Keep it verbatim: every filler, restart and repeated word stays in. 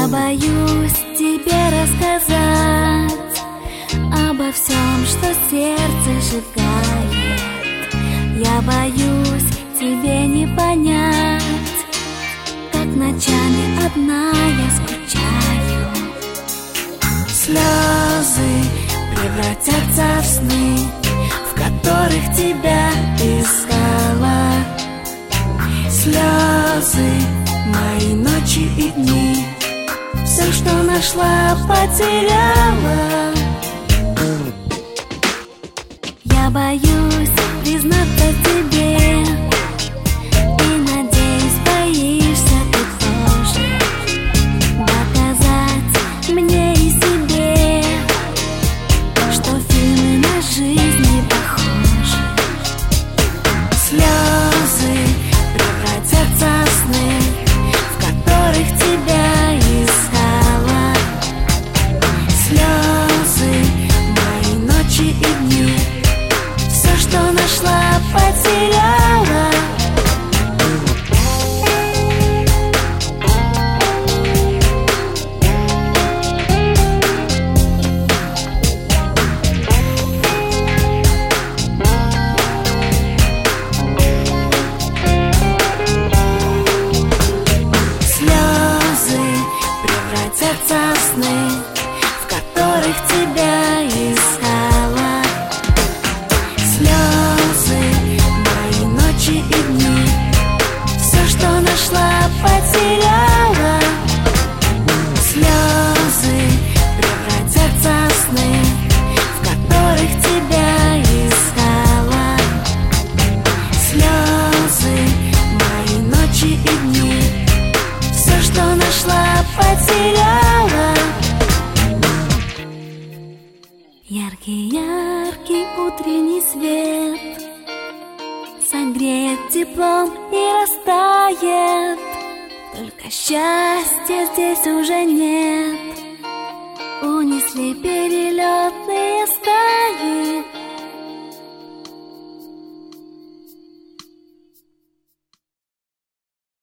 Я боюсь тебе рассказать обо всем, что сердце сжигает. Я боюсь тебе не понять, как ночами одна я скучаю. Слезы превратятся в сны, в которых тебя искала. Слезы, мои ночи и дни, все, что нашла, потеряла. Я боюсь признаться тебе, и надеюсь, боишься ты тоже доказать мне и себе, что фильмы на жизнь не похожи. Слезы превратятся в сны, в которых тебя искала. Слезы, мои ночи и дни, все, что нашла, потеряла. Слезы превратятся в сны, в которых тебя искала. Слезы, мои ночи и дни, все, что нашла, потеряла. Слезы превратятся в сны, в которых тебя искала. Слезы, мои ночи и дни, все, что нашла, потеряла. Яркий-яркий утренний свет согреет теплом и растает. Только счастья здесь уже нет. Унесли перелет